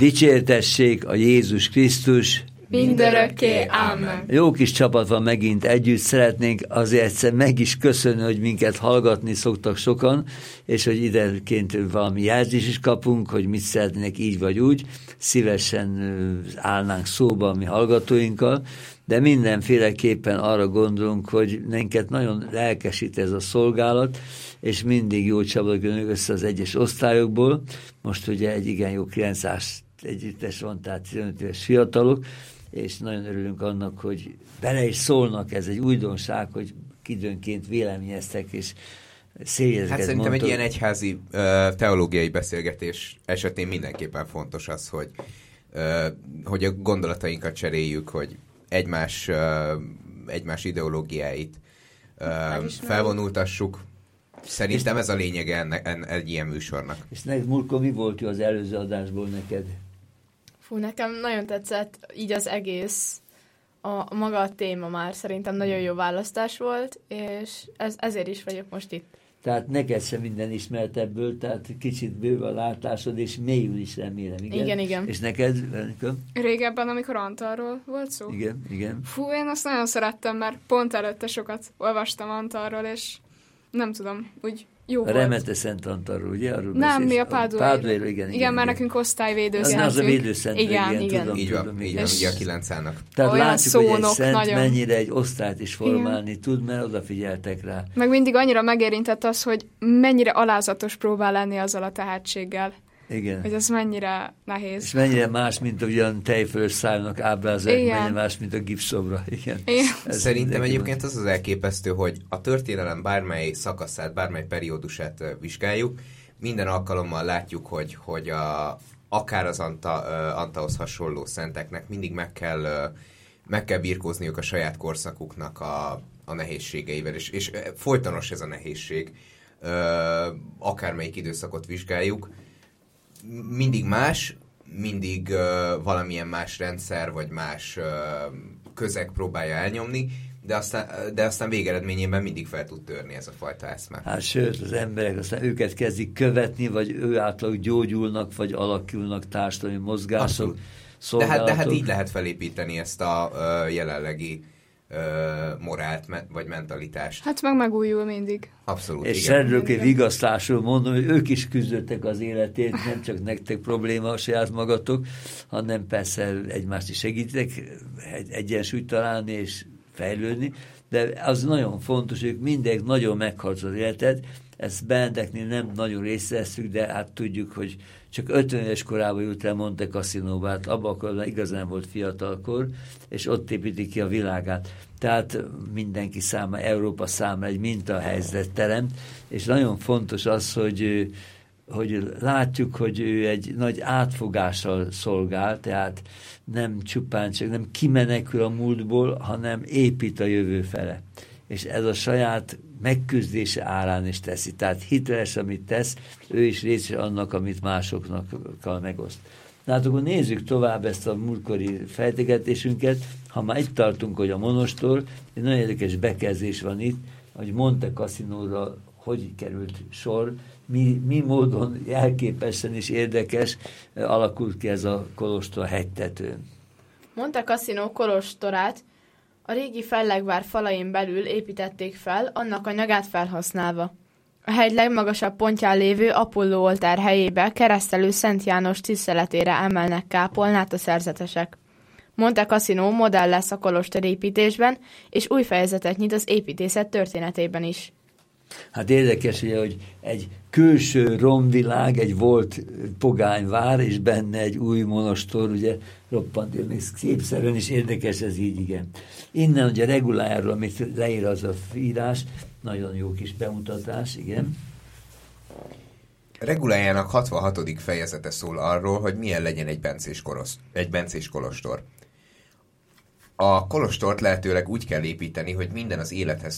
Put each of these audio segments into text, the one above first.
dicsértessék a Jézus Krisztus mindörökké. Amen. Jó kis csapat van megint együtt, szeretnénk azért egyszer meg is köszönni, hogy minket hallgatni szoktak sokan, és hogy időnként valami jelzést is kapunk, hogy mit szeretnének így vagy úgy. Szívesen állnánk szóba a mi hallgatóinkkal, de mindenféleképpen arra gondolunk, hogy minket nagyon lelkesít ez a szolgálat, és mindig jó csapatok jönnek össze az egyes osztályokból. Most ugye egy igen jó 900 együttes van, tehát 15 éves fiatalok, és nagyon örülünk annak, hogy bele is szólnak, ez egy újdonság, hogy időnként véleményeztek, és szégyezeket Hát szerintem mondtok. egy ilyen egyházi teológiai beszélgetés esetén mindenképpen fontos az, hogy a gondolatainkat cseréljük, hogy egymás ideológiáit felvonultassuk. Szerintem ez a lényege egy ilyen műsornak. És neked, Murko, mi volt jó az előző adásból neked? Fú, nekem nagyon tetszett így az egész, a maga a téma már szerintem nagyon jó választás volt, és ezért is vagyok most itt. Tehát neked sem minden ismert ebből, tehát kicsit bőve a látásod, és mélyül is remélem, igen? Igen. És neked, Veronika? Régebben, amikor Antalról volt szó? Igen. Fú, én azt nagyon szerettem, mert pont előtte sokat olvastam Antalról, és nem tudom, úgy jó A volt. Remete Szent Antalról, ugye? Arról Nem, mi a Páduairól, igen. Igen, mert nekünk osztályvédőszentünk. Az a védőszent. Igen. Így van, ugye a 9 ának. Tehát olyan látjuk, hogy egy szónok szent nagyon. mennyire egy osztályt is formálni tud, mert odafigyeltek rá. Meg mindig annyira megérintett az, hogy mennyire alázatos próbál lenni azzal a tehetséggel. Igen. Hogy ez mennyire nehéz. És mennyire más, mint ugyan tejfölös szájnak ábrázolják, Igen. mennyire más, mint a gipszobra. Igen. Szerintem egyébként az elképesztő, hogy a történelem bármely szakaszát, bármely periódusát vizsgáljuk, minden alkalommal látjuk, hogy akár az Antahoz hasonló szenteknek mindig meg kell birkózniuk a saját korszakuknak a nehézségeivel, és folytonos ez a nehézség, akármelyik időszakot vizsgáljuk, mindig más, mindig valamilyen más rendszer, vagy más közeg próbálja elnyomni, de aztán végeredményében mindig fel tud törni ez a fajta eszme. Hát sőt, az emberek aztán őket kezdik követni, vagy ő általuk gyógyulnak, vagy alakulnak társadalmi mozgások, szolgálatok. De hát így lehet felépíteni ezt a jelenlegi morált, vagy mentalitást. Hát megújul mindig. Abszolút, és igen. szerelőké vigasztásul mondom, hogy ők is küzdöttek az életét, nem csak nektek probléma a saját magatok, hanem persze egymást is segítek egyensúlyt találni és fejlődni, de az nagyon fontos, hogy mindenki nagyon megharcolt az életet, ezt Benedeknél nem nagyon részt de hát tudjuk, hogy csak 50 éves korában jut el Monte Cassinóba, hát abban akkor igazán volt fiatalkor, és ott építi ki a világát. Tehát mindenki számára, Európa számára egy mintahelyzet teremt, és nagyon fontos az, hogy látjuk, hogy ő egy nagy átfogással szolgál, tehát nem csupán csak nem kimenekül a múltból, hanem épít a jövő fele. És ez a saját megküzdése árán is teszi. Tehát hiteles, amit tesz, ő is része annak, amit másoknak megoszt. Na hát akkor nézzük tovább ezt a múltkori fejtegetésünket. Ha már itt tartunk, hogy a monostor, egy nagyon érdekes bekezdés van itt, hogy Monte Cassinóra hogy került sor, mi módon jelképesen és érdekes alakult ki ez a kolostor hegytetőn. Monte Cassino kolostorát a régi fellegvár falain belül építették fel, annak a nyagát felhasználva. A hegy legmagasabb pontján lévő Apolló oltár helyébe keresztelő Szent János tiszteletére emelnek kápolnát a szerzetesek. Monte Cassino modell lesz a kolostor építésben, és új fejezetet nyit az építészet történetében is. Hát érdekes, ugye, hogy egy külső romvilág, egy volt pogányvár, és benne egy új monostor, ugye roppant, még szépszerűen is érdekes ez így, igen. Innen ugye a regulájáról, amit leír az a írás, nagyon jó kis bemutatás, igen. Regulájának 66. fejezete szól arról, hogy milyen legyen egy bencés kolostor. A kolostort lehetőleg úgy kell építeni, hogy minden, ami az élethez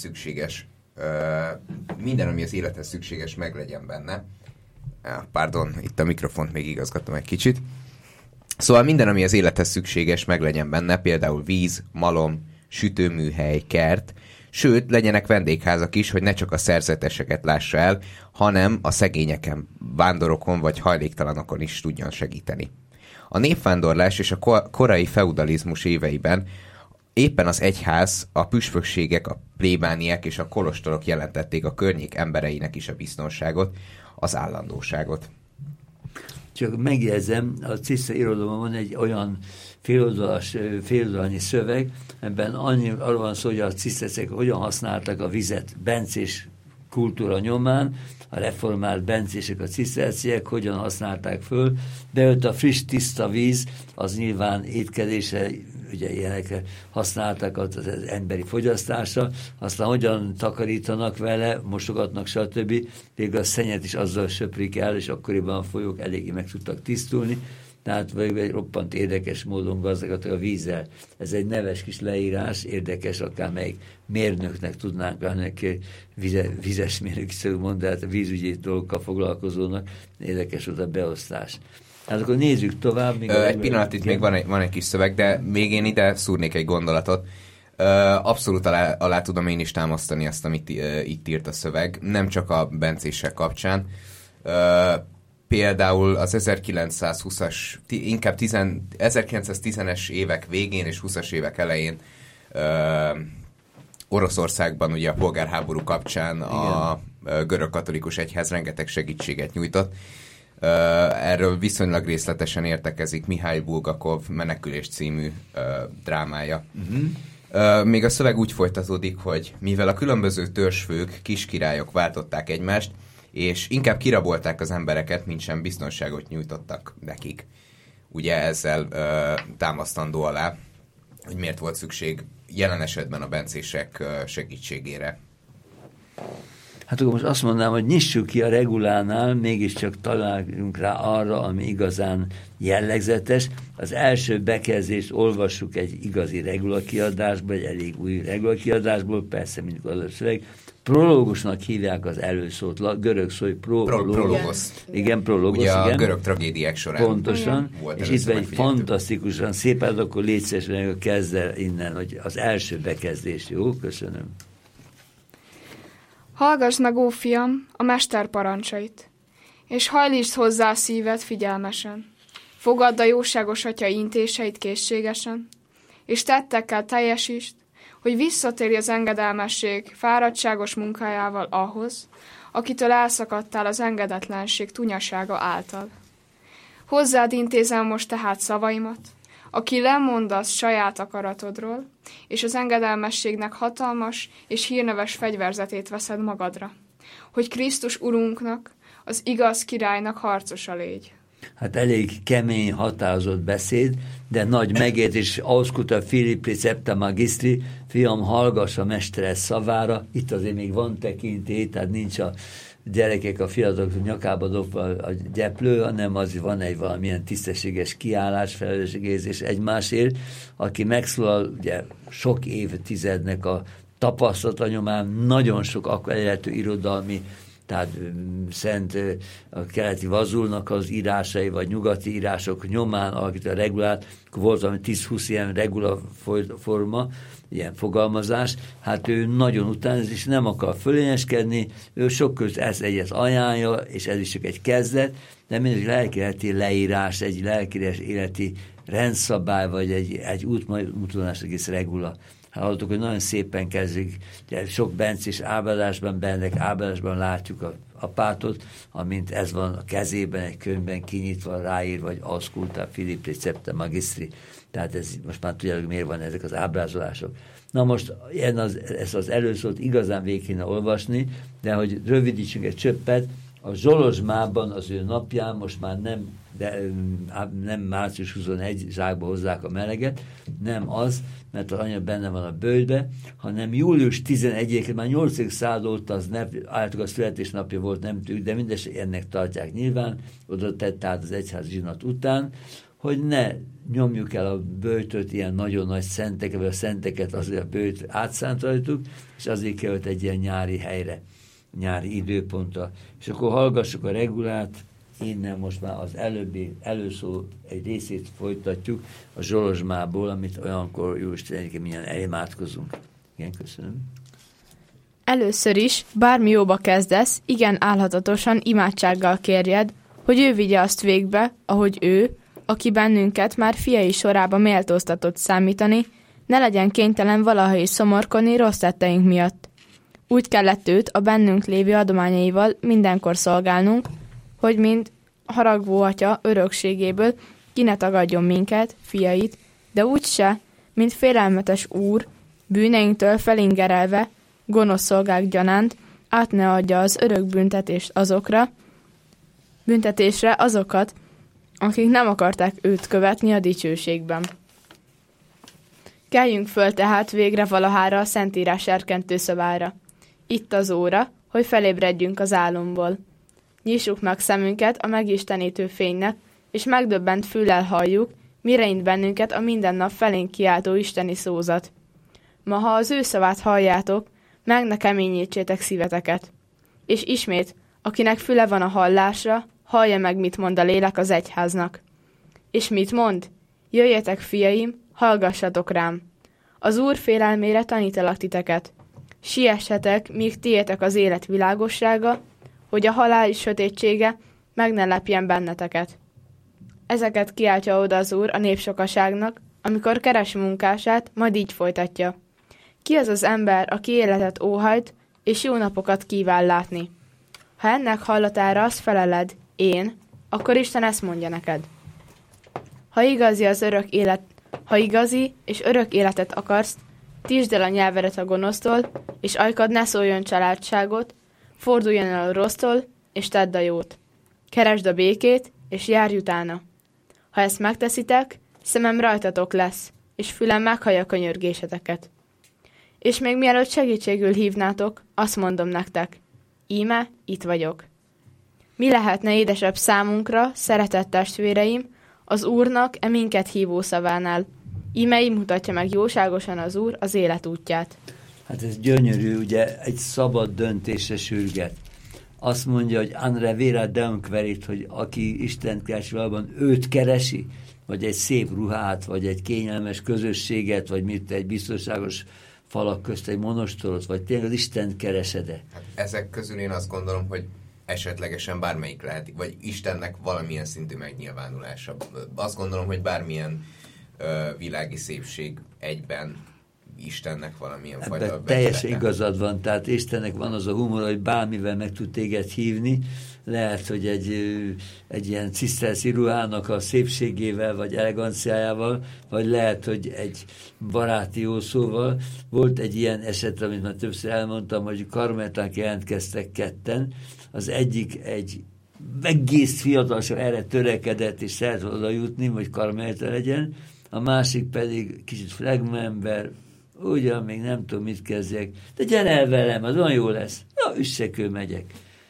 szükséges, meglegyen benne. Pardon, itt a mikrofont még igazgatom egy kicsit. Szóval minden, ami az élethez szükséges, meglegyen benne, például víz, malom, sütőműhely, kert, sőt, legyenek vendégházak is, hogy ne csak a szerzeteseket lássa el, hanem a szegényeken, vándorokon vagy hajléktalanokon is tudjon segíteni. A népvándorlás és a korai feudalizmus éveiben éppen az egyház, a püspökségek, a plébániák és a kolostorok jelentették a környék embereinek is a biztonságot, az állandóságot. Csak megjegyzem, a Cicero irodalomban van egy olyan féloldalnyi szöveg, ebben arról van szó, hogy a cisztercek hogyan használtak a vizet bencés kultúra nyomán, a reformált bencések, a ciszterciek hogyan használták föl, de ott a friss, tiszta víz, az nyilván étkezésre, ugye ilyenekre használták az emberi fogyasztásra, aztán hogyan takarítanak vele, mosogatnak, stb. Végül a szennyet is azzal söprik el, és akkoriban a folyók eléggé meg tudtak tisztulni, tehát egy roppant érdekes módon gazdagodtak a vízzel. Ez egy neves kis leírás, érdekes, akármelyik mérnöknek tudnánk, annak vizes mérnök is mond, de hát a vízügyi dolgokkal foglalkozónak érdekes volt a beosztás. Hát akkor nézzük tovább. Egy pillanat, itt még van egy kis szöveg, de még én ide szúrnék egy gondolatot. Abszolút alá tudom én is támasztani azt, amit itt írt a szöveg, nem csak a bencések kapcsán. Például az 1920-as, inkább 1910-es évek végén és 20-as évek elején Oroszországban ugye a polgárháború kapcsán a görög-katolikus egyház rengeteg segítséget nyújtott. Erről viszonylag részletesen értekezik Mihály Bulgakov Menekülés című drámája. Még a szöveg úgy folytatódik, hogy mivel a különböző törzsfők, kiskirályok váltották egymást, és inkább kirabolták az embereket, mint sem biztonságot nyújtottak nekik. Ugye ezzel támasztandó alá, hogy miért volt szükség jelen esetben a bencések segítségére. Hát akkor most azt mondanám, hogy nyissuk ki a regulánál, mégiscsak találjunk rá arra, ami igazán jellegzetes. Az első bekezdést olvassuk egy igazi regulakiadásból, egy elég új regulakiadásból, persze mindig az a szöveg. Prológusnak hívják az előszót, görög szó, hogy prológos. Igen, prológos. Ugye a igen. görög tragédiák során. Pontosan. És itt egy fantasztikusan szép, hát akkor légy szíves, kezd el innen, hogy az első bekezdés. Jó, köszönöm. Hallgass meg, ó fiam, a mester parancsait, és hajlítsd hozzá a szíved figyelmesen. Fogadd a jóságos atya intéseit készségesen, és tettekkel teljesítsd, hogy visszatérj az engedelmesség fáradtságos munkájával ahhoz, akitől elszakadtál az engedetlenség tunyasága által. Hozzád intézem most tehát szavaimat, aki lemondasz saját akaratodról, és az engedelmességnek hatalmas és hírneves fegyverzetét veszed magadra, hogy Krisztus Urunknak, az igaz királynak harcosa légy. Hát elég kemény, határozott beszéd, de nagy megértés, ausculta Philippi Septa Magistri, fiam, hallgass a mestere szavára, itt azért még van tekintély, tehát nincs a gyerekek, a fiatalok nyakába dobva a gyeplő, hanem az van egy valamilyen tisztességes kiállás, felelősségérzés egymásért, aki megszólal, ugye sok évtizednek a tapasztalata nyomán, nagyon sok akkor elérhető irodalmi, tehát szent a keleti Vazulnak az írásai, vagy nyugati írások nyomán alakít a regulát, volt valami 10-20 ilyen regula forma, ilyen fogalmazás, hát ő nagyon utánoz, és nem akar fölényeskedni, ő sok közt ezt egyet ajánlja, és ez is csak egy kezdet, de mindig lelkéleti leírás, egy lelkéleti rendszabály, vagy egy útmutatás egész regula. Hallottuk, hogy nagyon szépen kezdik, sok bencés ábrázásban, bennek ábrázásban látjuk a apátot, amint ez van a kezében, egy könyvben kinyitva, ráír, vagy ausculta Philippi Septa Magistri. Tehát ez, most már tudjátok, miért van ezek az ábrázolások. Na most ezt az előszót igazán végig kéne olvasni, de hogy rövidítsünk egy csöppet, a Zsolozsmában az ő napján most már nem március 21 zsákba hozzák a meleget, nem az, mert az anya benne van a bőjtbe, hanem július 11-én, már 8. század óta az állítólag a születésnapja volt, nem tudjuk, de mindeset ennek tartják nyilván, oda tett tehát az egyház zsinat után, hogy ne nyomjuk el a bőjtöt ilyen nagyon nagy szenteket, vagy a szenteket azért a bőjt átszánt rajtuk, és azért került egy ilyen nyári helyre, nyári időpontra. És akkor hallgassuk a regulát, innen most már az előszó egy részét folytatjuk a Zsolozsmából, amit olyankor július 10-én mindjárt imádkozunk. Igen, köszönöm. Először is, bármi jóba kezdesz, igen álhatatosan imádsággal kérjed, hogy ő vigye azt végbe, ahogy ő, aki bennünket már fiai sorába méltóztatott számítani, ne legyen kénytelen valaha is szomorkodni rossz tetteink miatt. Úgy kellett őt a bennünk lévő adományaival mindenkor szolgálnunk, hogy mind haragvó atya örökségéből ki ne tagadjon minket, fiait, de úgy se, mint félelmetes úr, bűneinktől felingerelve, gonosz szolgák gyanánt, át ne adja az örök büntetésre azokat, akik nem akarták őt követni a dicsőségben. Keljünk föl tehát végre valahára a Szentírás serkentő szobára. Itt az óra, hogy felébredjünk az álomból. Nyissuk meg szemünket a megistenítő fénynek, és megdöbbent füllel halljuk, mire int bennünket a minden nap felénk kiáltó isteni szózat. Ma, ha az ő szavát halljátok, meg ne keményítsétek szíveteket. És ismét, akinek füle van a hallásra, hallja meg, mit mond a lélek az egyháznak. És mit mond? Jöjjetek, fiaim, hallgassatok rám. Az Úr félelmére tanítalak titeket. Siessetek, míg tiétek az élet világossága, hogy a halál sötétsége meg ne lepjen benneteket. Ezeket kiáltja oda az Úr a népsokaságnak, amikor keres munkását, majd így folytatja. Ki az az ember, aki életet óhajt, és jó napokat kíván látni? Ha ennek hallatára azt feleled, én, akkor Isten ezt mondja neked. Ha igazi és örök életet akarsz, tísd el a nyelvedet a gonosztól, és ajkad ne szóljon családságot, forduljon el a rossztól, és tedd a jót. Keresd a békét, és járj utána. Ha ezt megteszitek, szemem rajtatok lesz, és fülem meghallja könyörgéseteket. És még mielőtt segítségül hívnátok, azt mondom nektek, íme, itt vagyok. Mi lehetne édesebb számunkra, szeretett testvéreim, az Úrnak minket hívó szavánál. Íme így mutatja meg jóságosan az Úr az élet útját. Hát ez gyönyörű, ugye egy szabad döntésre sürget. Azt mondja, hogy Andre Vera Deumquerit, hogy aki Istent keresi valóban, őt keresi, vagy egy szép ruhát, vagy egy kényelmes közösséget, vagy mit, egy biztonságos falak közt egy monostorot, vagy tényleg az Istent keresede. Hát ezek közül én azt gondolom, hogy esetlegesen bármelyik lehet, vagy Istennek valamilyen szintű megnyilvánulása. Azt gondolom, hogy bármilyen világi szépség egyben Istennek valamilyen fajta teljesen igazad van, tehát Istennek van az a humor, hogy bármivel meg tud téged hívni, lehet, hogy egy ilyen ciszterszi ruhának a szépségével, vagy eleganciájával, vagy lehet, hogy egy baráti jó szóval. Volt egy ilyen eset, amit már többször elmondtam, hogy karmelták jelentkeztek ketten, az egyik egy egész fiatalság erre törekedett, és szeretett oda jutni, hogy karmelita legyen, a másik pedig kicsit flegmaember, ugyan még nem tudom, mit kezdjek, de gyere el velem, az olyan jó lesz. Na, üssekő megyek.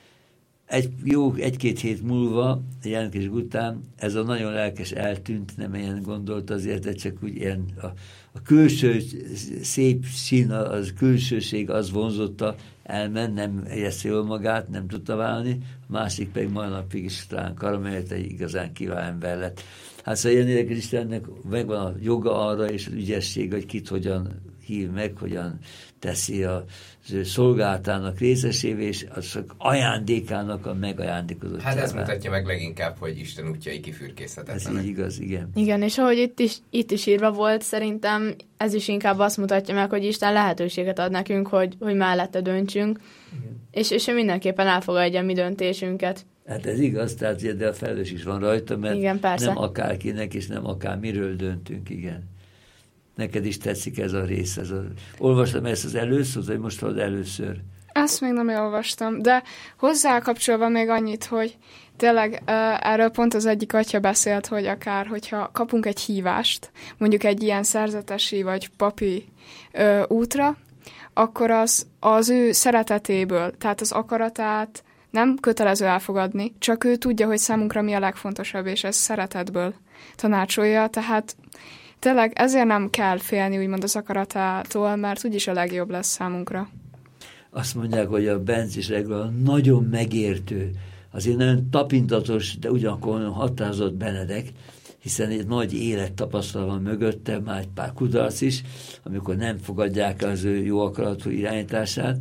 Egy-két hét múlva, jelentkezés után, ez a nagyon lelkes eltűnt, nem ilyen gondolt azért, de csak úgy ilyen a külső szép sín, az külsőség az vonzotta, elment, nem érezte jól magát, nem tudta válni, a másik pedig mai napig is talán karmelt, egy igazán kiváló ember lett. Hát szóval ilyen érdekes Istennek megvan a joga arra, és az ügyesség, hogy kit hogyan hív meg, hogyan teszi az ő szolgálatának részesévé, és az ajándékának a megajándékozott. Hát ez mutatja meg leginkább, hogy Isten útjai kifürkészhetetlenek. Ez így igaz, igen. Igen, és ahogy itt is írva volt, szerintem ez is inkább azt mutatja meg, hogy Isten lehetőséget ad nekünk, hogy mellette döntsünk, és ő mindenképpen elfogadja a mi döntésünket. Hát ez igaz, tehát de a felelős is van rajta, mert igen, nem akárkinek, és nem akármiről döntünk, igen. Neked is tetszik ez a rész. Olvastam ezt az először, vagy most hallod először? Ezt még nem olvastam, de hozzá kapcsolva még annyit, hogy tényleg erről pont az egyik atya beszélt, hogy akár, hogyha kapunk egy hívást, mondjuk egy ilyen szerzetesi vagy papi útra, akkor az ő szeretetéből, tehát az akaratát nem kötelező elfogadni, csak ő tudja, hogy számunkra mi a legfontosabb, és ez szeretetből tanácsolja, tehát tényleg ezért nem kell félni úgymond az akaratától, mert úgyis a legjobb lesz számunkra. Azt mondják, hogy a Bencis regula nagyon megértő, azért nagyon tapintatos, de ugyanakkor nagyon határozott Benedek, hiszen egy nagy élettapasztalat van mögötte, már egy pár kudarc is, amikor nem fogadják az ő jó akaratú irányítását,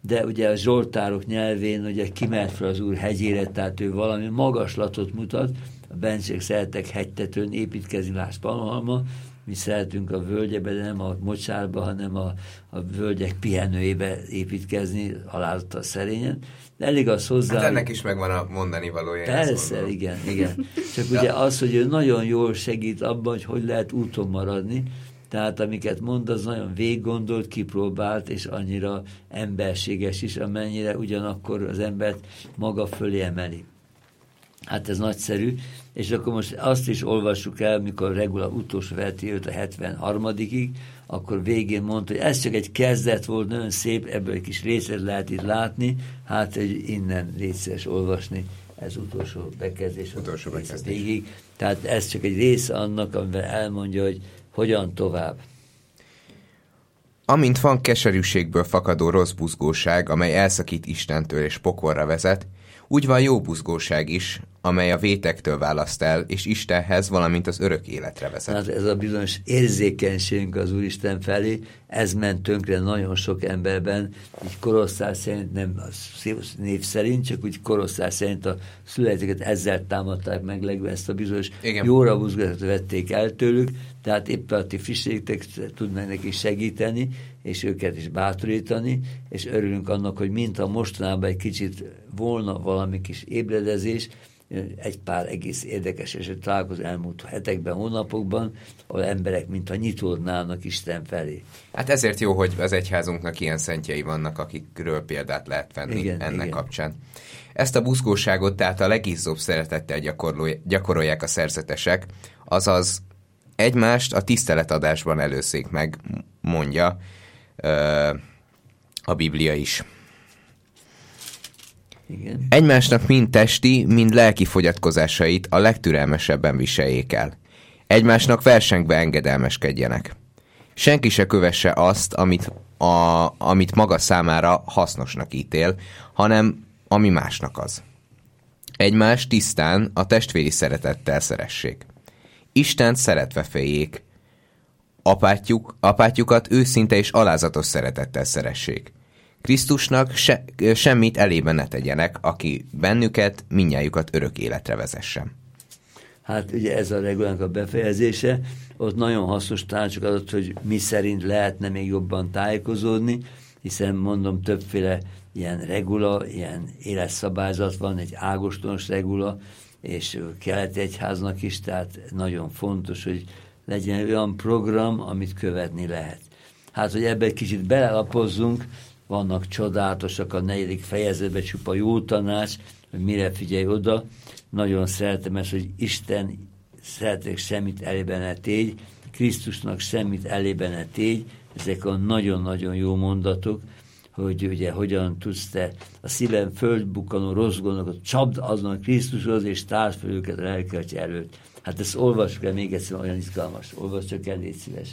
de ugye a zsoltárok nyelvén ugye kimelt fel az Úr hegyére, tehát ő valami magaslatot mutat, a bencsek szeretek hegytetőn építkezni, láss Pannonhalma, mi szeretünk a völgyebe, de nem a mocsárba, hanem a völgyek pihenőjébe építkezni, haláltal szerényen. De elég az hozzá... Hát ennek is megvan a mondani valója. Persze, igen. Csak ugye az, hogy ő nagyon jól segít abban, hogy lehet úton maradni, tehát amiket mond, az nagyon végiggondolt, kipróbált, és annyira emberséges is, amennyire ugyanakkor az embert maga fölé emeli. Hát ez nagyszerű, és akkor most azt is olvassuk el, mikor Regula utolsó verti jött a 73-ig, akkor végén mondta, hogy ez csak egy kezdet volt, nagyon szép, ebből egy kis részlet lehet itt látni, hát egy innen légy szíves olvasni, ez utolsó bekezdés. Végig. Tehát ez csak egy része annak, amivel elmondja, hogy hogyan tovább. Amint van keserűségből fakadó rossz buzgóság, amely elszakít Istentől és pokolra vezet, úgy van jó buzgóság is, amely a vétektől választ el, és Istenhez, valamint az örök életre vezet. Hát ez a bizonyos érzékenységünk az Úristen felé, ez ment tönkre nagyon sok emberben, így korosztály szerint, nem név szerint, csak úgy korosztály szerint a születeket ezzel támadták meg legve, ezt a bizonyos jóra buzgóságot vették el tőlük, tehát éppen a ti frissségtek tudnak neki segíteni, és őket is bátorítani, és örülünk annak, hogy mintha mostanában egy kicsit volna valami kis ébredezés, egy pár egész érdekes eset találkozott elmúlt hetekben, hónapokban, ahol emberek mintha nyitódnának Isten felé. Hát ezért jó, hogy az egyházunknak ilyen szentjei vannak, akikről példát lehet venni ennek kapcsán. Ezt a buzgóságot tehát a legizzóbb szeretettel gyakorolják a szerzetesek, azaz egymást a tiszteletadásban előzzék meg, mondja a Biblia is. Igen. Egymásnak mind testi, mind lelki fogyatkozásait a legtürelmesebben viseljék el. Egymásnak versengve engedelmeskedjenek. Senki se kövesse azt, amit maga számára hasznosnak ítél, hanem ami másnak az. Egymást tisztán, a testvéri szeretettel szeressék. Istent szeretve féljék. Apátjukat őszinte és alázatos szeretettel szeressék. Krisztusnak semmit elébe ne tegyenek, aki bennüket, mindnyájukat örök életre vezessen. Hát ugye ez a regulánk a befejezése, ott nagyon hasznos tanácsok adott, hogy mi szerint lehetne még jobban tájékozódni, hiszen mondom, többféle ilyen regula, ilyen életszabályzat van, egy ágostonos regula, és keleti egyháznak is, tehát nagyon fontos, hogy legyen olyan program, amit követni lehet. Hát, hogy ebbe egy kicsit belelapozzunk, vannak csodálatosak a 4. fejezetben csupa jó tanács, hogy mire figyelj oda. Nagyon szeretem ezt, hogy Isten szeretek semmit elébe ne tégy, Krisztusnak semmit elébe ne tégy. Ezek a nagyon-nagyon jó mondatok, hogy ugye hogyan tudsz te a szíven földbukkanó rossz gondokat csapd azon Krisztushoz, és tárd fel őket a lelkiatya előtt. Hát ezt olvassuk el még egyszer, olyan izgalmas. Olvass csak el, légy szíves.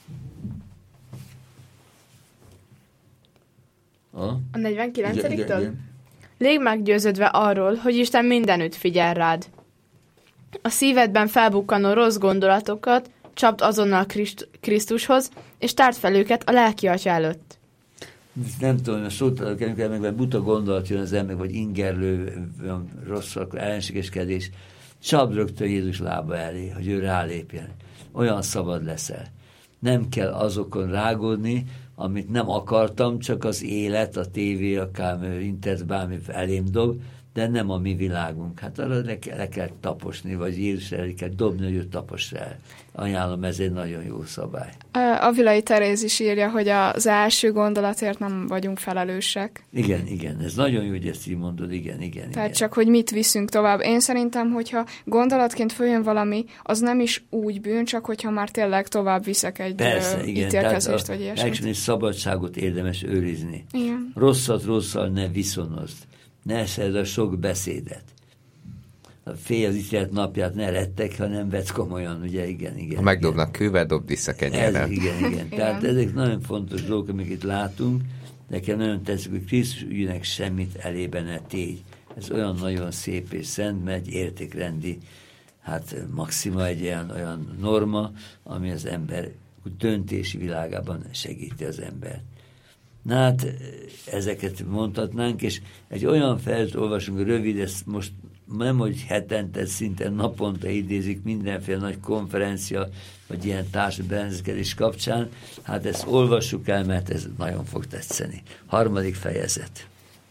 A 49-től? Légy meggyőződve arról, hogy Isten mindenütt figyel rád. A szívedben felbukkanó rossz gondolatokat csapd azonnal Krisztushoz, és tárd fel őket a lelkiatya előtt. Nem tudom, hogy szóltalak el, meg buta gondolat jön az ember, vagy ingerlő, rossz ellenségeskedés. Csapd rögtön Jézus lába elé, hogy ő rálépjen. Olyan szabad leszel. Nem kell azokon rágódni, amit nem akartam, csak az élet, a tévé, akár internet, bármi elém dob, de nem a mi világunk. Hát arra le kell taposni, vagy Jézus elé kell dobni, hogy ő tapossa el. Ajánlom, ez egy nagyon jó szabály. A Vilai Teréz is írja, hogy az első gondolatért nem vagyunk felelősek. Igen, ez nagyon jó, hogy ezt így mondod, igen. Tehát csak, hogy mit viszünk tovább. Én szerintem, hogyha gondolatként följön valami, az nem is úgy bűn, csak hogyha már tényleg tovább viszek egy ítélkezést, vagy ilyesmit. Persze, szabadságot érdemes őrizni. Igen. Rosszat rosszal ne viszonozd. Ne szedd a sok beszédet. Félj az ítélet napját, ne rettek, hanem vedd komolyan, ugye, igen. Ha megdobnak kővel, dobd vissza kenyérrel. Igen. Tehát ezek nagyon fontos dolgok, amiket itt látunk. Nekem nagyon tetszik, hogy Krisztus ügyének semmit elébe ne tégy. Ez olyan nagyon szép és szent, mert egy értékrendi, hát maxima egy olyan norma, ami az ember döntési világában segíti az embert. Na hát ezeket mondhatnánk, és egy olyan fejezetet olvasunk, rövid, ezt most nem, hogy hetente, szinte naponta idézik mindenféle nagy konferencia, vagy ilyen társadalmi berendezkedés kapcsán, hát ezt olvassuk el, mert ez nagyon fog tetszeni. 3. fejezet.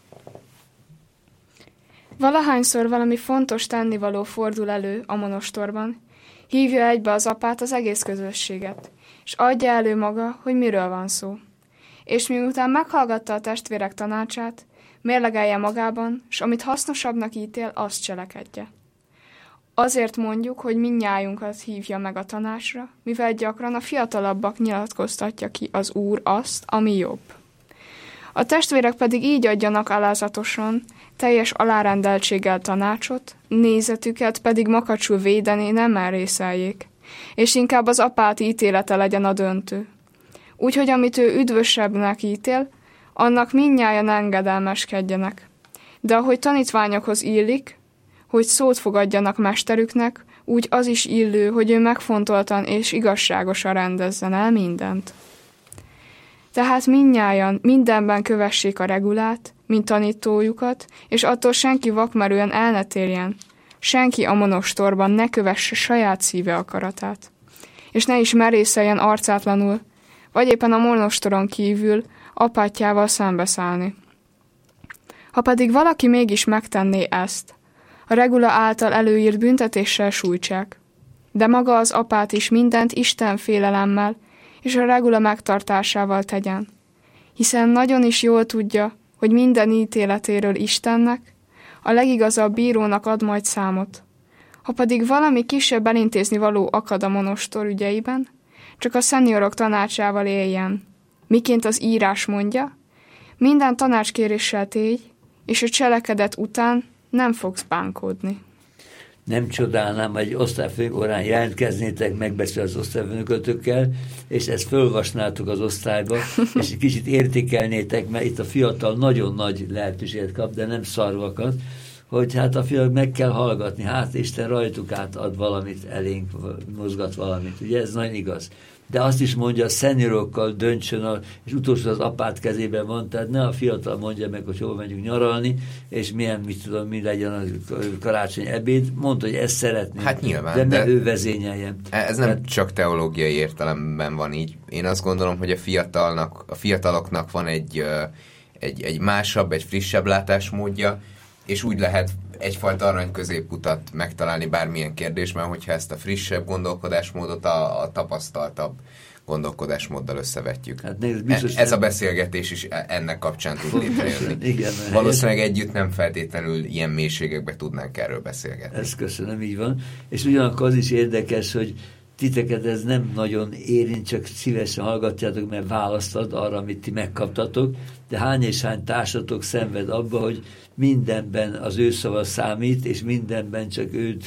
Valahányszor valami fontos tennivaló fordul elő a monostorban, hívja egybe az apát az egész közösséget, és adja elő maga, hogy miről van szó. És miután meghallgatta a testvérek tanácsát, mérlegelje magában, s amit hasznosabbnak ítél, azt cselekedje. Azért mondjuk, hogy mindnyájunkat hívja meg a tanácsra, mivel gyakran a fiatalabbak nyilatkoztatja ki az Úr azt, ami jobb. A testvérek pedig így adjanak alázatosan, teljes alárendeltséggel tanácsot, nézetüket pedig makacsul védeni nem merészeljék, és inkább az apát ítélete legyen a döntő. Úgyhogy amit ő üdvösebbnek ítél, annak mindnyájan engedelmeskedjenek. De ahogy tanítványokhoz illik, hogy szót fogadjanak mesterüknek, úgy az is illő, hogy ő megfontoltan és igazságosan rendezzen el mindent. Tehát mindnyájan mindenben kövessék a regulát, mint tanítójukat, és attól senki vakmerően el ne térjen, senki a monostorban ne kövesse saját szíve akaratát, és ne is merészeljen arcátlanul, vagy éppen a monostoron kívül apátjával szembeszállni. Ha pedig valaki mégis megtenné ezt, a regula által előírt büntetéssel sújtsák, de maga az apát is mindent Isten félelemmel és a regula megtartásával tegyen, hiszen nagyon is jól tudja, hogy minden ítéletéről Istennek, a legigazabb bírónak ad majd számot. Ha pedig valami kisebb elintézni való akad a monostor ügyeiben, csak a szeniorok tanácsával éljen. Miként az írás mondja, minden tanácskéréssel tégy, és a cselekedet után nem fogsz bánkódni. Nem csodálnám, hogy egy osztályfőnök órán jelentkeznétek, megbeszél az osztályfőnökötökkel, és ezt fölolvasnátok az osztályba, és egy kicsit értékelnétek, mert itt a fiatal nagyon nagy lehetőséget kap, de nem szarvakat, hogy hát a fiatal meg kell hallgatni, hát Isten rajtuk át ad valamit elénk, mozgat valamit. Ugye ez nagyon igaz. De azt is mondja, a szeniorokkal döntsön, és utolsó az apát kezében van, tehát ne a fiatal mondja meg, hogy hol megyünk nyaralni, és milyen, mit tudom, mi legyen a karácsony ebéd. Mondta, hogy ezt szeretném. Hát nyilván. De ő vezényeljen. Ez nem csak teológiai értelemben van így. Én azt gondolom, hogy a fiataloknak van egy másabb, egy frissebb látásmódja, és úgy lehet egyfajta arany középutat megtalálni bármilyen kérdésben, hogyha ezt a frissebb gondolkodásmódot a tapasztaltabb gondolkodásmóddal összevetjük. Hát ez a beszélgetés is ennek kapcsán tud létrejönni. Valószínűleg együtt nem feltétlenül ilyen mélységekbe tudnánk erről beszélgetni. Ezt köszönöm, így van. És ugyanakkor az is érdekes, hogy titeket ez nem nagyon érint, csak szívesen hallgatjátok, mert választad arra, amit ti megkaptatok, de hány és hány társatok szenved abba, hogy mindenben az ő szava számít, és mindenben csak őt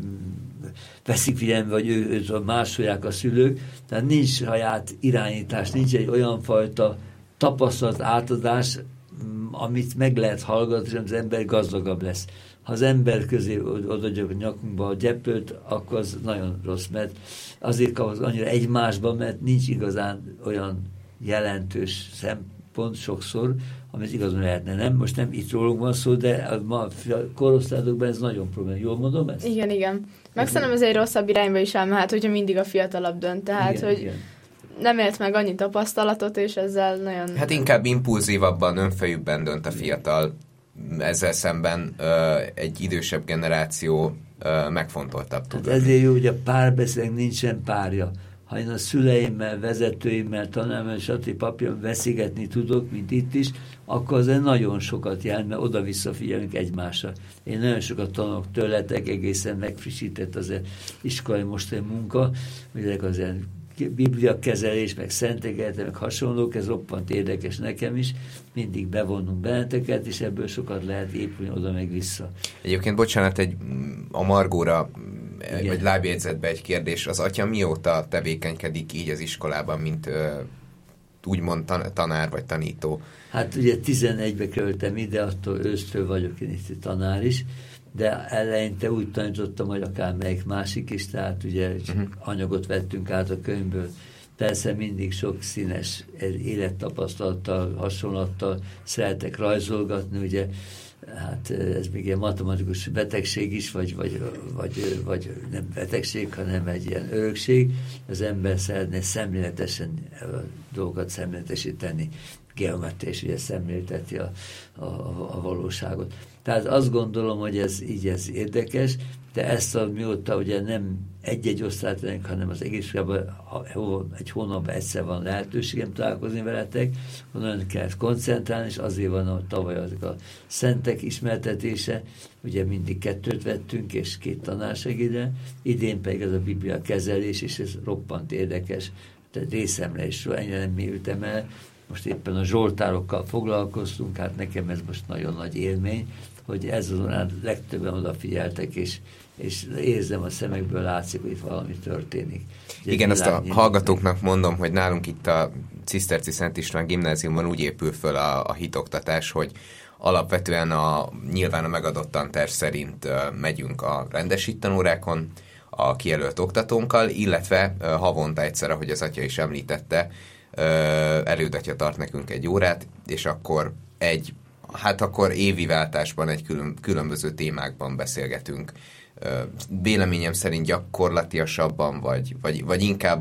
veszik figyelembe, vagy őt másolják a szülők, tehát nincs saját irányítás, nincs egy olyan fajta tapasztalat átadás, amit meg lehet hallgatni, és az ember gazdagabb lesz. Ha az ember közé odaadjuk a nyakunkba a gyeplőt, akkor az nagyon rossz, mert azért kapsz annyira egymásban, mert nincs igazán olyan jelentős szempont sokszor, amit igazán lehetne. Nem? Most nem itt rólunk van szó, de a korosztályokban ez nagyon probléma. Jól mondom ezt? Igen. Meg szerintem ez egy rosszabb irányba is elmehet, hogyha mindig a fiatalabb dönt. Tehát, igen, hogy igen. Nem élt meg annyi tapasztalatot, és ezzel nagyon... Hát inkább impulzívabban, önfejűbben dönt a fiatal. Ezzel szemben egy idősebb generáció megfontoltabb tud. Hát ezért jó, hogy a párbeszédnek nincsen párja. Ha én a szüleimmel, vezetőimmel, tanármel, stb. Papíron veszigetni tudok, mint itt is, akkor az nagyon sokat jelent, mert oda-vissza figyelünk egymásra. Én nagyon sokat tanulok tőletek, egészen megfrissített az iskolai mostani munka, hogy ezek az bibliakezelés, meg szentegelte, meg hasonlók, ez roppant érdekes nekem is, mindig bevonunk benneteket, és ebből sokat lehet épülni oda meg vissza. Egyébként, bocsánat, a Margóra, vagy lábjegyzetbe egy kérdés. Az atya mióta tevékenykedik így az iskolában, mint úgymond tanár vagy tanító? Hát ugye 11-be kerültem ide, attól ősztől vagyok én itt tanár is, de eleinte úgy tanítottam, hogy akár melyik másik is, tehát ugye anyagot vettünk át a könyvből. Persze mindig sok színes élettapasztalattal, hasonlattal szeretek rajzolgatni, ugye, hát ez még ilyen matematikus betegség is, vagy nem betegség, hanem egy ilyen örökség. Az ember szeretne szemléletesen dolgokat szemléletesíteni. Geometria is ugye szemlélteti a valóságot. Tehát azt gondolom, hogy ez érdekes, de ezt mióta ugye nem egy-egy osztályt, hanem az egészségben egy hónapban egyszer van lehetőségem találkozni veletek, onnan kell koncentrálni, és azért van tavaly azok a szentek ismertetése, ugye mindig 2 vettünk, és 2 tanársegédre, idén pedig ez a Biblia kezelés, és ez roppant érdekes, tehát részemre is ennyire nem ültem el, most éppen a zsoltárokkal foglalkoztunk, hát nekem ez most nagyon nagy élmény, hogy ezzel legtöbben odafigyeltek, és érzem a szemekből, látszik, hogy valami történik. Ugye igen, azt a hallgatóknak mondom, hogy nálunk itt a Ciszterci Szent István gimnáziumban úgy épül föl a hitoktatás, hogy alapvetően nyilván a megadott tanterv szerint megyünk a rendes hittanórákon a kijelölt oktatónkkal, illetve havonta egyszer, ahogy az atya is említette, elődatja tart nekünk egy órát, és akkor akkor évi váltásban egy különböző témákban beszélgetünk. Véleményem szerint gyakorlatiasabban, vagy inkább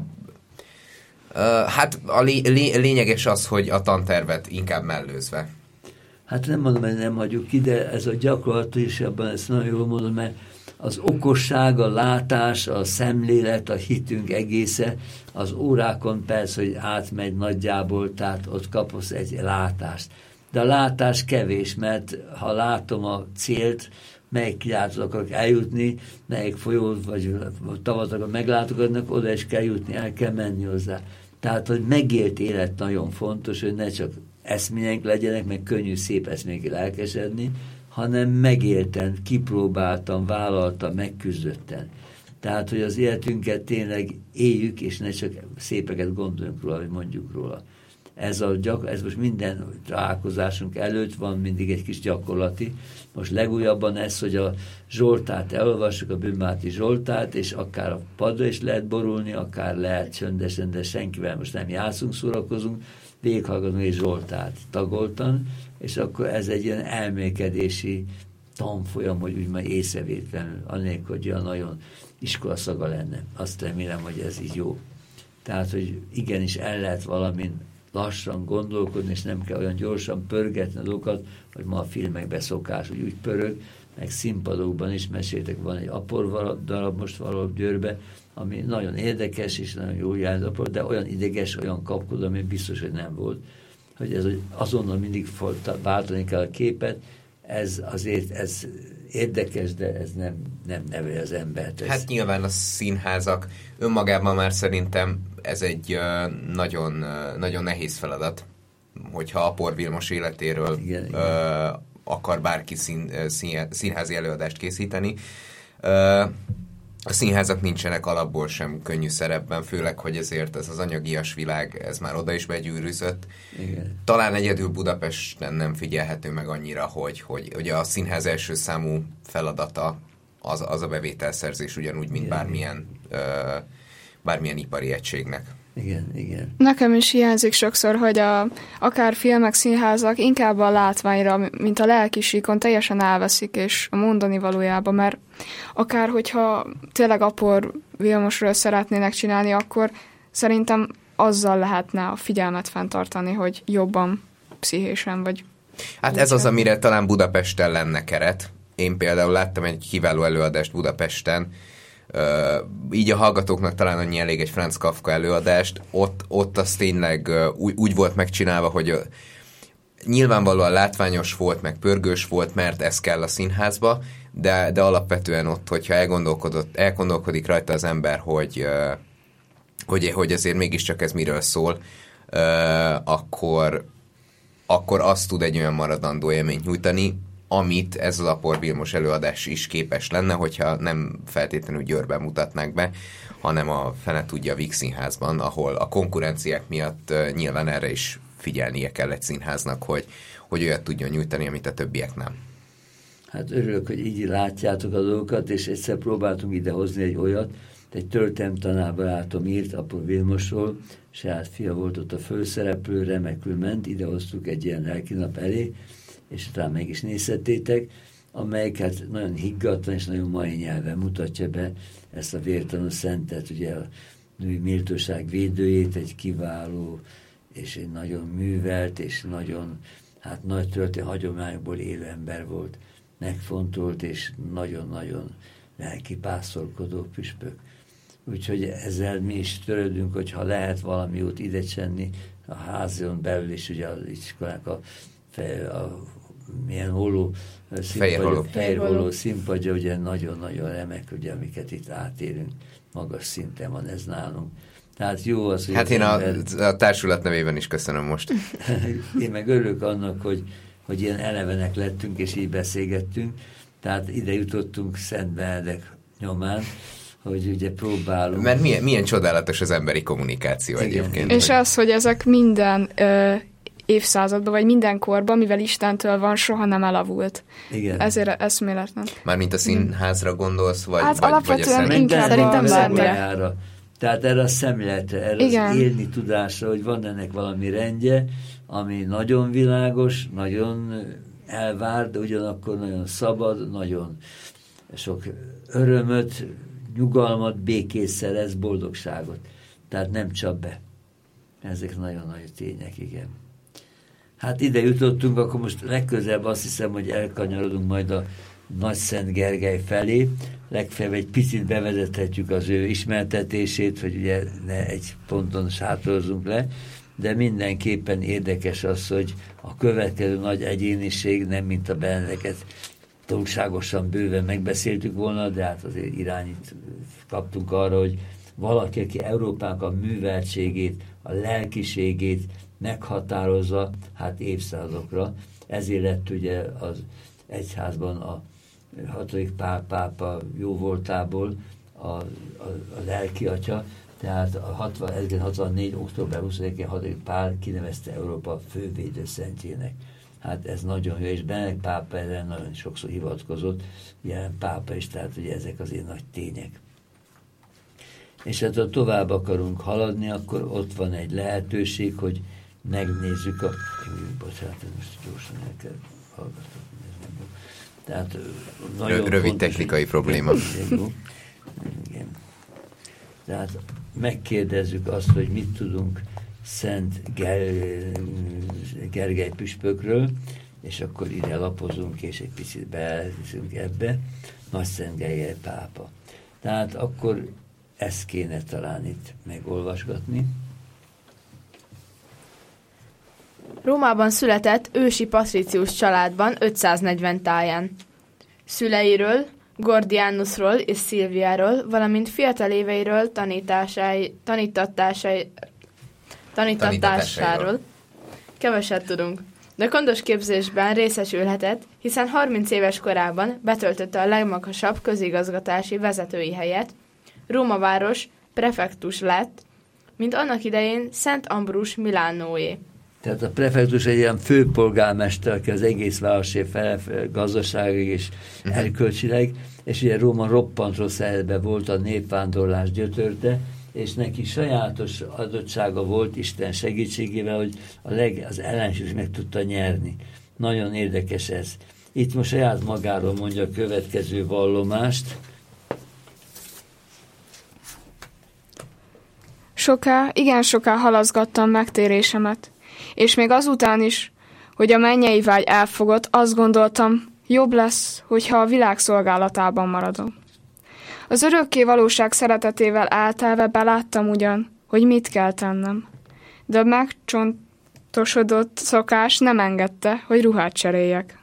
a lényeges az, hogy a tantervet inkább mellőzve. Hát nem mondom, hogy nem hagyjuk ki, de ez a gyakorlatilasabban, ezt nagyon jól mondom, mert az okosság, a látás, a szemlélet, a hitünk egésze, az órákon persze, hogy átmegy nagyjából, tehát ott kapsz egy látást. De a látás kevés, mert ha látom a célt, melyik kilátot akarok eljutni, melyik folyót vagy tavat akarok meglátogatnak, oda is kell jutni, el kell menni hozzá. Tehát, hogy megélt élet nagyon fontos, hogy ne csak eszmények legyenek, meg könnyű, szép eszmények lelkesedni, hanem megélten, kipróbáltan, vállaltan, megküzdötten. Tehát, hogy az életünket tényleg éljük, és ne csak szépeket gondoljunk róla, vagy mondjuk róla. Ez most minden találkozásunk előtt van mindig egy kis gyakorlati. Most legújabban ez, hogy a Zsoltát elolvassuk, a Bűnbánati Zsoltát, és akár a padra is lehet borulni, akár lehet csöndesen, de senkivel most nem játszunk, szórakozunk, végighallgatunk egy Zsoltát tagoltan, és akkor ez egy ilyen elmélkedési tanfolyam, hogy úgy majd észrevétlenül, anélkül, hogy olyan nagyon iskolaszaga lenne. Azt remélem, hogy ez így jó. Tehát, hogy igenis el lehet valamin lassan gondolkodni, és nem kell olyan gyorsan pörgetni a dolgokat, hogy ma a filmekben szokás, hogy úgy pörög, meg színpadokban is meséltek, van egy apor darab most valahol Győrbe, ami nagyon érdekes, és nagyon jó jelent, de olyan ideges, olyan kapkodó, ami biztos, hogy nem volt. Hogy ez hogy azonnal mindig váltani kell a képet, ez azért ez érdekes, de ez nem neveli az embert. Hát nyilván a színházak önmagában már szerintem ez egy nagyon, nagyon nehéz feladat, hogyha Apor Vilmos életéről igen. Akar bárki színházi előadást készíteni. A színházak nincsenek alapból sem könnyű szerepben, főleg, hogy ezért ez az anyagias világ, ez már oda is begyűrűzött. Igen. Talán egyedül Budapesten nem figyelhető meg annyira, hogy a színház első számú feladata az a bevételszerzés ugyanúgy, mint bármilyen ipari egységnek. Igen. Nekem is hiányzik sokszor, hogy akár filmek, színházak inkább a látványra, mint a lelkisíkon teljesen elveszik, és a mondani valójában, mert akár hogyha tényleg Apor Vilmosról szeretnének csinálni, akkor szerintem azzal lehetne a figyelmet fenntartani, hogy jobban pszichésen vagy. Hát ez az, amire talán Budapesten lenne keret. Én például láttam egy kiváló előadást Budapesten, így a hallgatóknak talán annyi elég egy Franz Kafka előadást, ott az tényleg úgy volt megcsinálva, hogy nyilvánvalóan látványos volt, meg pörgős volt, mert ez kell a színházba, de alapvetően ott, hogyha elgondolkodik rajta az ember, hogy azért mégiscsak ez miről szól, akkor azt tud egy olyan maradandó élményt nyújtani, amit ez az Apor Vilmos előadás is képes lenne, hogyha nem feltétlenül Győrben mutatnák be, hanem a fene tudja Víg Színházban, ahol a konkurenciák miatt nyilván erre is figyelnie kell egy színháznak, hogy olyat tudjon nyújtani, amit a többiek nem. Hát örülök, hogy így látjátok a dolgokat, és egyszer próbáltunk idehozni egy olyat, egy történelmi tanárbarátom írt Apó Vilmosról, saját fia volt ott a főszereplő, remekül ment, idehoztuk egy ilyen lelkinap elé, és talán meg is nézhettétek, amelyik hát nagyon higgadtan és nagyon mai nyelven mutatja be ezt a vértanú szentet, ugye a női méltóság védőjét, egy kiváló és egy nagyon művelt és nagyon nagy történelmi hagyományokból élő ember volt, megfontolt és nagyon-nagyon lelki pásztorkodó püspök. Úgyhogy ezzel mi is törődünk, hogyha lehet valami út ide csenni a házon belül, és ugye az iskolának a milyen holló fejérholló színpadja, ugye nagyon-nagyon remek, ugye, amiket itt átérünk, magas szinten van ez nálunk. Tehát jó az, hogy hát én a társulat nevében is köszönöm most. Én meg örülök annak, hogy ilyen elevenek lettünk, és így beszélgettünk. Tehát ide jutottunk Szent Benedek nyomán, hogy ugye próbálunk. Mert milyen csodálatos az emberi kommunikáció. Igen, egyébként. És az, hogy ezek minden évszázadban, vagy minden korban, mivel Istentől van, soha nem elavult. Igen. Ezért eszméletlen. Mármint a színházra gondolsz, vagy, hát vagy alapvetően inkább szerintem bármire. Tehát erre a szemléletre, erre az élni tudásra, hogy van ennek valami rendje, ami nagyon világos, nagyon elvár, de ugyanakkor nagyon szabad, nagyon sok örömöt, nyugalmat, békét szerez, boldogságot. Tehát nem csap be. Ezek nagyon nagy tények, igen. Hát ide jutottunk, akkor most legközelebb azt hiszem, hogy elkanyarodunk majd a Nagyszent Gergely felé. Legfeljebb egy picit bevezethetjük az ő ismertetését, hogy ugye ne egy ponton sátorozzunk le, de mindenképpen érdekes az, hogy a következő nagy egyéniség, nem mint a Benedeket túlságosan bőven megbeszéltük volna, de hát azért irányt kaptunk arra, hogy valaki, aki Európának a műveltségét, a lelkiségét meghatározza, hát évszázadokra. Ezért lett ugye az egyházban a 6. pápa jóvoltából a lelki atya, tehát 1964. október 20-én 6. Pál kinevezte Európa fővédőszentjének. Hát ez nagyon jó, és Benedek pápa erre nagyon sokszor hivatkozott, jelen pápa is, tehát ugye ezek azért nagy tények. És hát ha tovább akarunk haladni, akkor ott van egy lehetőség, hogy megnézzük a... Bocsánat, most gyorsan el kell hallgatom. Tehát nagyon rövid technikai probléma. Igen. Tehát megkérdezzük azt, hogy mit tudunk Szent Gergely püspökről, és akkor ide lapozunk, és egy picit beleviszünk ebbe, Nagyszent Gergely pápa. Tehát akkor ezt kéne talán itt megolvasgatni. Rómában született ősi patricius családban 540 táján. Szüleiről, Gordianusról és Szilviáról, valamint fiatal éveiről tanítatásáról keveset tudunk. De gondos képzésben részesülhetett, hiszen 30 éves korában betöltötte a legmagasabb közigazgatási vezetői helyet, Róma város prefektus lett, mint annak idején Szent Ambrus Milánóé. Tehát a prefektus egy ilyen főpolgármester, aki az egész városért felel gazdaságilag és erkölcsileg, és ugye Róma roppant rossz helyzetben volt, a népvándorlás gyötörte, és neki sajátos adottsága volt Isten segítségével, hogy az ellensúlyt meg tudta nyerni. Nagyon érdekes ez. Itt most saját magáról mondja a következő vallomást. Igen soká halaszgattam megtérésemet, és még azután is, hogy a mennyei vágy elfogott, azt gondoltam, jobb lesz, hogyha a világ szolgálatában maradom. Az örökké valóság szeretetével eltelve beláttam ugyan, hogy mit kell tennem, de a megcsontosodott szokás nem engedte, hogy ruhát cseréljek.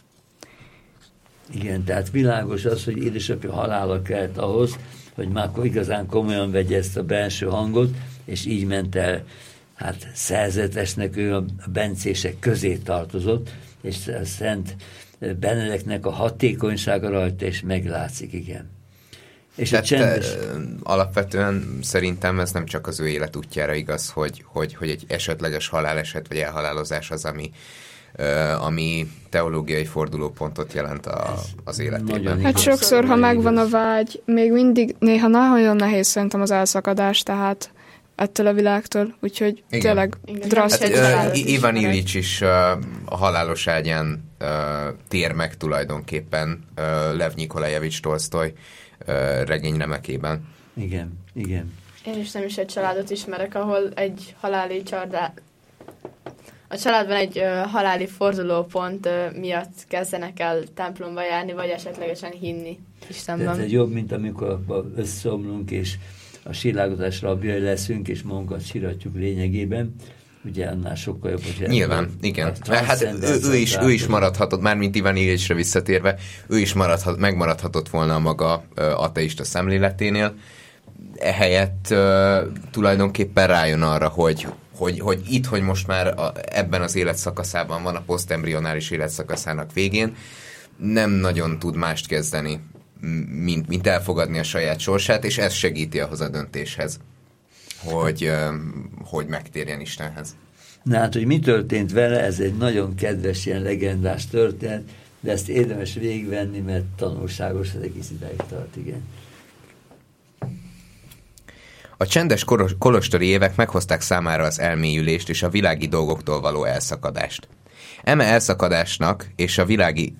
Igen, tehát világos az, hogy édesapja halála kellett ahhoz, hogy már igazán komolyan vegye ezt a belső hangot, és így ment el, hát szerzetesnek, ő a bencések közé tartozott, és a Szent Benedeknek a hatékonysága rajta is meglátszik, igen. És tehát csendes... alapvetően szerintem ez nem csak az ő életútjára igaz, hogy egy esetleges haláleset vagy elhalálozás az, ami ami teológiai fordulópontot jelent az életében. Hát sokszor, ha megvan a vágy, még mindig néha nagyon nehéz szerintem az elszakadás, tehát ettől a világtól, úgyhogy igen. Tényleg drasztikus. Hát, Ivan Illich is a halálos ágyán tér meg tulajdonképpen Lev Nikolajevics Tolsztoj regényremekében. Igen. Én is nem is egy családot ismerek, ahol egy haláli a családban egy haláli fordulópont miatt kezdenek el templomba járni, vagy esetlegesen hinni Istenben. Tehát jobb, mint amikor összeomlunk, és a sírlágozás rabjai leszünk, és magunkat síratjuk lényegében. Ugye annál sokkal jobb, hogy... Nyilván, igen. Hát ő is maradhatott, mármint Ivan Illichre visszatérve, ő is megmaradhatott volna a maga ateista szemléleténél. Ehelyett tulajdonképpen rájön arra, hogy itt, hogy most már ebben az életszakaszában van, a posztembrionális életszakaszának végén, nem nagyon tud mást kezdeni, mint elfogadni a saját sorsát, és ez segíti ahhoz a döntéshez, hogy megtérjen Istenhez. Na hát, hogy mi történt vele, ez egy nagyon kedves, ilyen legendás történet, de ezt érdemes végigvenni, mert tanulságos, ez egész ideig tart, igen. A csendes kolostori évek meghozták számára az elmélyülést és a világi dolgoktól való elszakadást. Eme elszakadásnak és a világi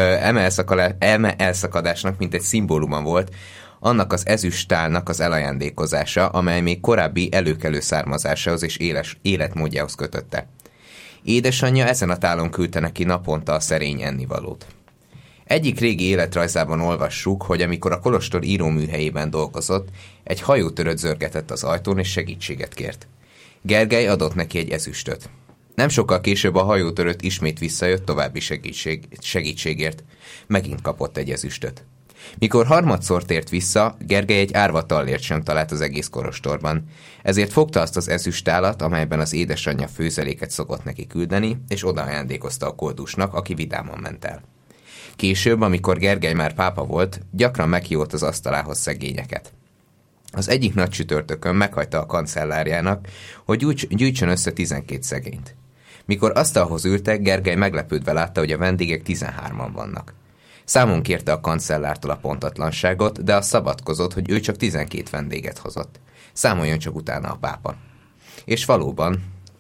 eme elszakadásnak mint egy szimbóluma volt annak az ezüsttálnak az elajándékozása, amely még korábbi előkelő származásához és életmódjához kötötte. Édesanyja ezen a tálon küldte neki naponta a szerény ennivalót. Egyik régi életrajzában olvassuk, hogy amikor a kolostor íróműhelyében dolgozott, egy hajótörött zörgetett az ajtón és segítséget kért. Gergely adott neki egy ezüstöt. Nem sokkal később a hajótörött ismét visszajött további segítségért. Megint kapott egy ezüstöt. Mikor harmadszor tért vissza, Gergely egy árva tallért sem talált az egész kolostorban. Ezért fogta azt az ezüstálat, amelyben az édesanyja főzeléket szokott neki küldeni, és oda ajándékozta a koldusnak, aki vidáman ment el. Később, amikor Gergely már pápa volt, gyakran meghívott az asztalához szegényeket. Az egyik nagy csütörtökön meghagyta a kancellárjának, hogy gyűjtsön össze 12 szegényt. Mikor asztalhoz ültek, Gergely meglepődve látta, hogy a vendégek 13-an vannak. Számon kérte a kancellártól a pontatlanságot, de az szabadkozott, hogy ő csak 12 vendéget hozott. Számoljon csak utána a pápa. És valóban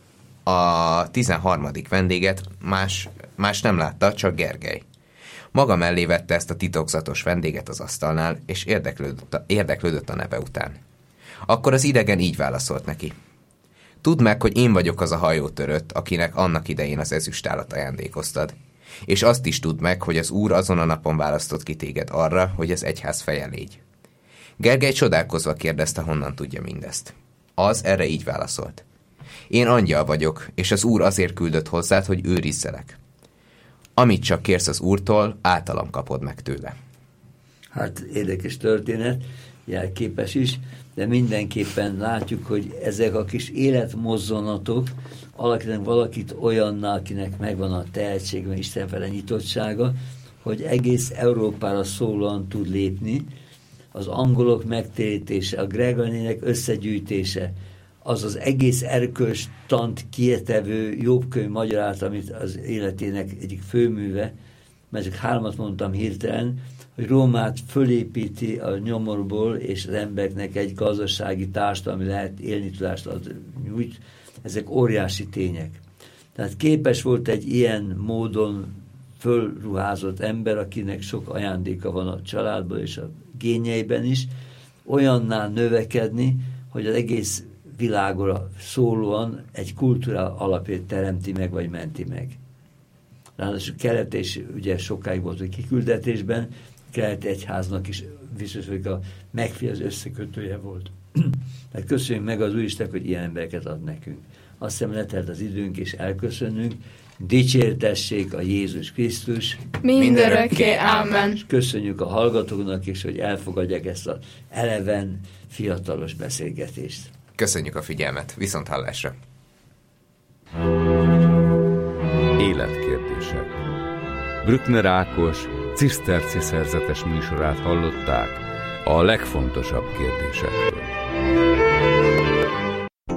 a 13. vendéget más nem látta, csak Gergely. Maga mellé vette ezt a titokzatos vendéget az asztalnál, és érdeklődött a neve után. Akkor az idegen így válaszolt neki. Tudd meg, hogy én vagyok az a hajótörött, akinek annak idején az ezüstálat ajándékoztad. És azt is tudd meg, hogy az Úr azon a napon választott ki téged arra, hogy az egyház feje légy. Gergely csodálkozva kérdezte, honnan tudja mindezt. Az erre így válaszolt. Én angyal vagyok, és az Úr azért küldött hozzád, hogy őrizzelek. Amit csak kérsz az Úrtól, általam kapod meg tőle. Hát érdekes történet, jelképes is, de mindenképpen látjuk, hogy ezek a kis életmozzanatok alakítanak valakit olyanná, akinek megvan a tehetség, meg Istenfele nyitottsága, hogy egész Európára szólóan tud lépni. Az angolok megtérítése, a Gregorinének összegyűjtése, az az egész erkölcstant kietevő jobbkönyv magyarázat, amit az életének egyik főműve, mert csak 3 mondtam hirtelen, hogy Rómát fölépíti a nyomorból, és az embereknek egy gazdasági társadalmi lehet élni tudást nyújt. Ezek óriási tények. Tehát képes volt egy ilyen módon fölruházott ember, akinek sok ajándéka van a családban és a génjeiben is, olyannál növekedni, hogy az egész világra szólóan egy kultúra alapját teremti meg, vagy menti meg. Ráadásul Kelet és ugye sokáig volt, hogy kiküldetésben, Keleti egyháznak is biztos, hogy a megfigyelő összekötője volt. Tehát köszönjük meg az Úristen, hogy ilyen embereket ad nekünk. Azt hiszem, letelt az időnk, és elköszönünk. Dicsértessék a Jézus Krisztus. Mindörökké, ámen. És köszönjük a hallgatóknak is, hogy elfogadják ezt az eleven, fiatalos beszélgetést. Köszönjük a figyelmet, viszont hallásra! Életkérdések. Brückner Ákos ciszterci szerzetes műsorát hallották a legfontosabb kérdésekről.